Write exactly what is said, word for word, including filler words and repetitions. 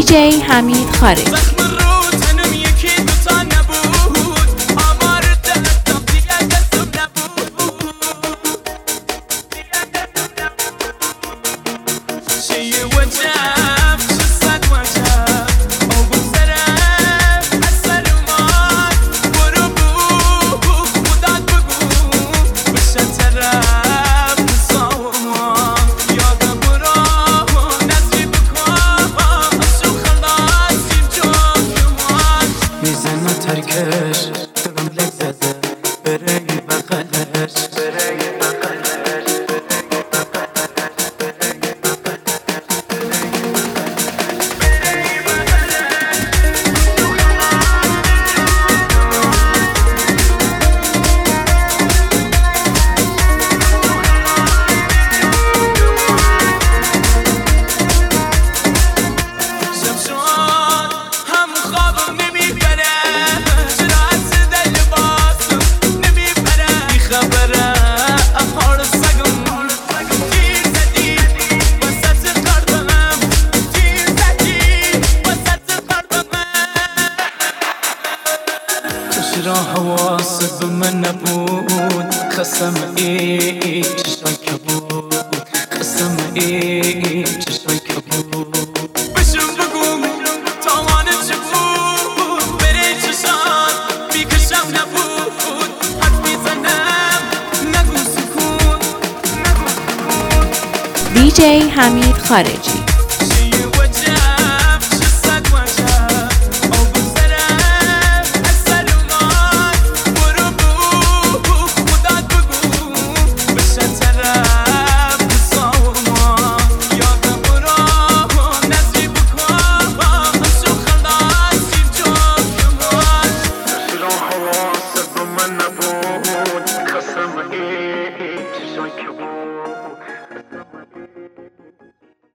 جی حمید خارجی. ترکش دلم لذته بره بغلش چرا حواست به من نبود قسم ای چشای کبود قسم ای چشای کبود بشم بگو تاوانه چه بود بره چشان بیکشم نبود حد میزنم نگو سکون نگو سکون دی جی حمید خارجی. من نبود